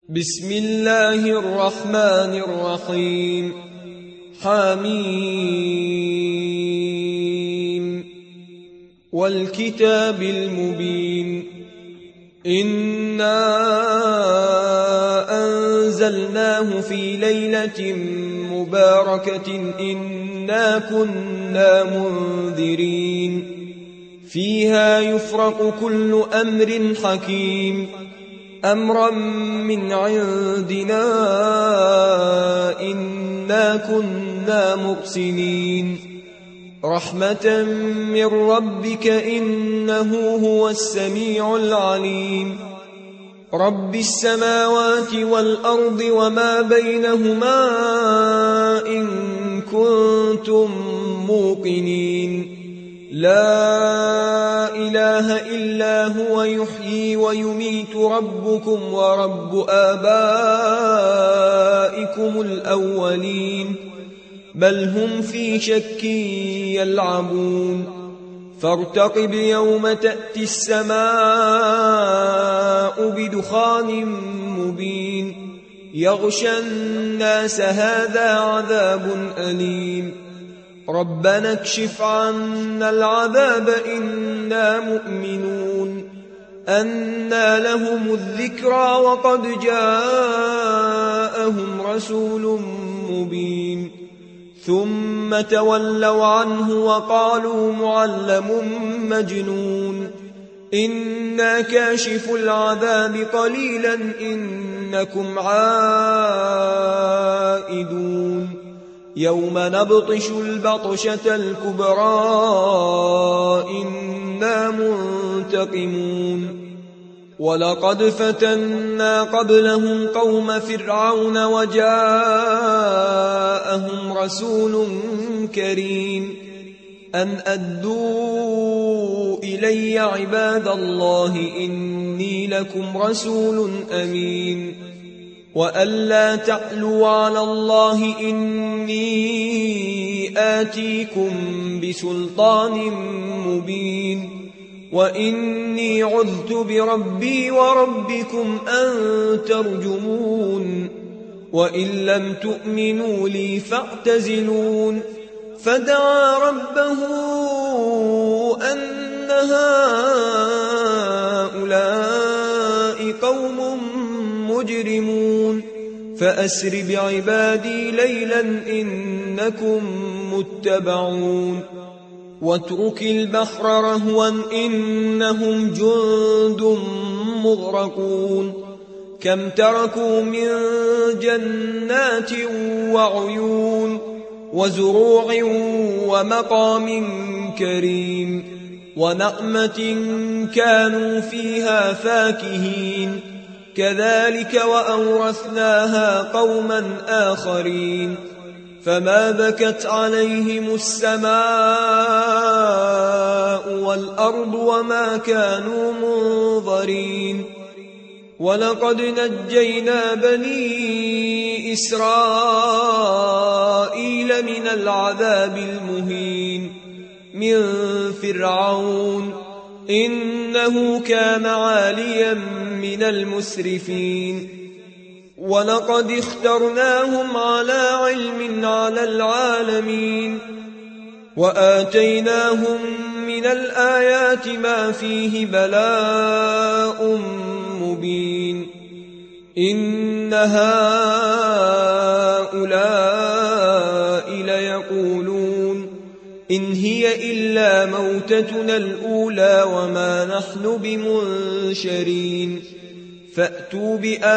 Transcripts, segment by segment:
بسم الله الرحمن الرحيم حميم والكتاب المبين إنا أنزلناه في ليلة مباركة إنا كنا منذرين فيها يفرق كل أمر حكيم أمرا من عندنا إنا كنا مرسلين رحمة من ربك إنه هو السميع العليم رب السماوات والأرض وما بينهما إن كنتم موقنين لا إله إلا هو يحيي ويميت ربكم ورب آبائكم الأولين بل هم في شك يلعبون فارتقب يوم تأتي السماء بدخان مبين يغشى الناس هذا عذاب أليم ربنا اكشف عنا العذاب إنا مؤمنون أنى لهم الذكرى وقد جاءهم رسول مبين ثم تولوا عنه وقالوا معلم مجنون إنا كاشف العذاب قليلا إنكم عائدون يوم نبطش البطشة الكبرى إنا منتقمون ولقد فتنا قبلهم قوم فرعون وجاءهم رسول كريم أن أدوا إلي عباد الله إني لكم رسول أمين وأن لا تعلوا على الله إني آتيكم بسلطان مبين وإني عذت بربي وربكم أن ترجمون وإن لم تؤمنوا لي فاعتزلون فدعا ربه أن هؤلاء قوم مجرمون فأسر بعبادي ليلا إنكم متبعون واترك البحر رهوا إنهم جند مغرقون كم تركوا من جنات وعيون وزروع ومقام كريم ونعمة كانوا فيها فاكهين كذلك وأورثناها قوما آخرين فما بكت عليهم السماء والأرض وما كانوا منظرين ولقد نجينا بني إسرائيل من العذاب المهين من فرعون إنه كان عاليا من المسرفين ولقد اخترناهم على علم على العالمين وآتيناهم من الآيات ما فيه بلاء مبين إن هؤلاء ليقولون إن هي إلا موتتنا الأولى وما نحن بمنشرين فأتوا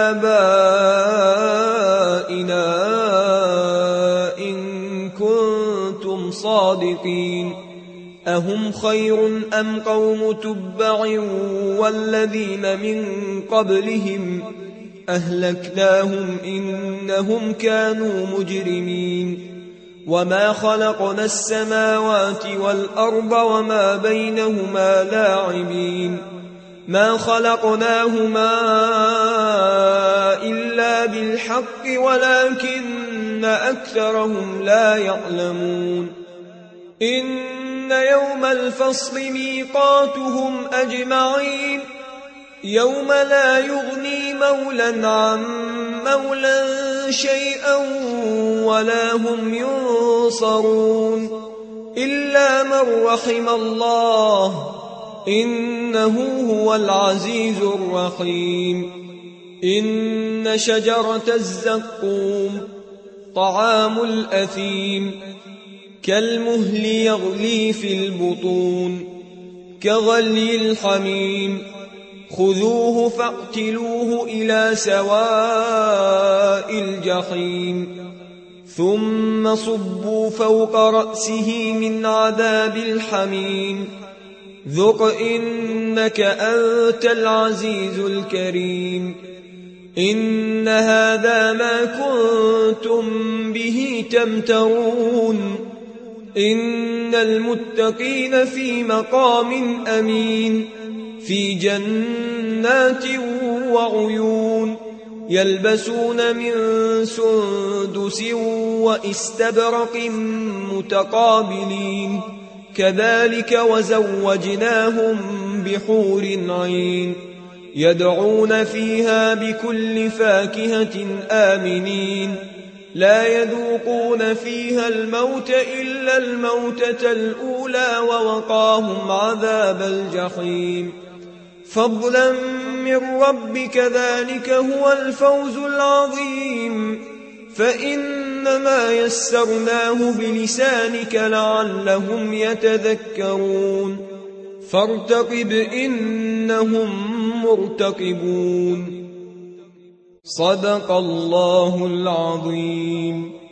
بآبائنا إن كنتم صادقين أهم خير أم قوم تبع والذين من قبلهم أهلكناهم إنهم كانوا مجرمين وما خلقنا السماوات والأرض وما بينهما لاعبين ما خلقناهما إلا بالحق ولكن أكثرهم لا يعلمون إن يوم الفصل ميقاتهم أجمعين يوم لا يغني مولا عن مولا شيئا ولا هم ينصرون إلا من رحم الله إنه هو العزيز الرحيم إن شجرة الزقوم طعام الأثيم كالمهل يغلي في البطون كغلي الحميم خذوه فاقتلوه إلى سواء الجحيم ثم صبوا فوق رأسه من عذاب الحميم ذق إنك أنت العزيز الكريم إن هذا ما كنتم به تمترون إن المتقين في مقام أمين في جنات وعيون يلبسون من سندس واستبرق متقابلين كذلك وزوجناهم بحور عين يدعون فيها بكل فاكهة آمنين لا يذوقون فيها الموت إلا الموتة الأولى ووقاهم عذاب الجحيم فضلا من ربك ذلك هو الفوز العظيم فإنما يسرناه بلسانك لعلهم يتذكرون فارتقب إنهم مرتقبون صدق الله العظيم.